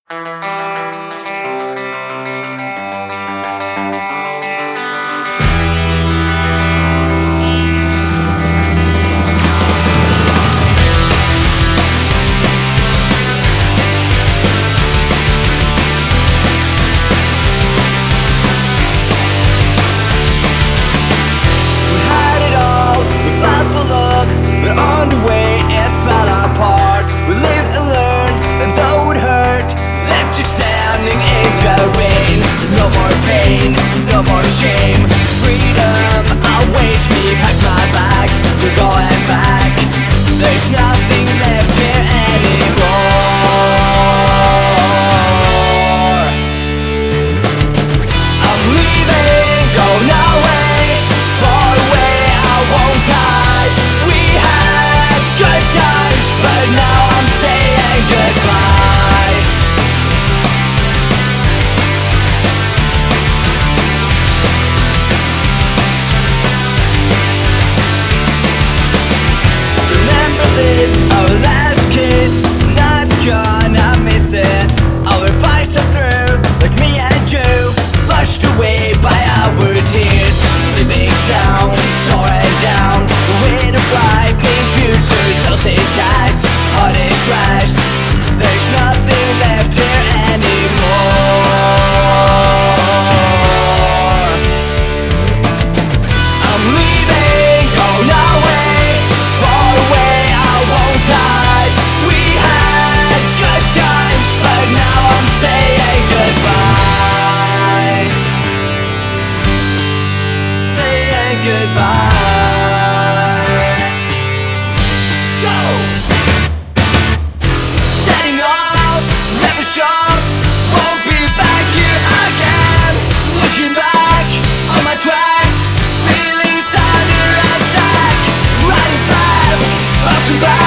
No more shame, freedom awaits me. Pack my bags, we're going back. There's nothing left here anymore. I'm leaving, going away, far away, I won't die. We had good times, but now I'm saying goodbye. Our last kiss, not gonna miss it. Our fights are through, like me and you, flushed away by our tears. Leaving town, soaring down, with a bright new future. So sit tight, heart is crashed. There's nothing left here anymore. I'm leaving, going away, far away. We had good times, but now I'm saying goodbye. Saying goodbye. Go! Setting off, never stop. Won't be back here again. Looking back on my tracks, feelings under attack. Riding fast, bouncing back.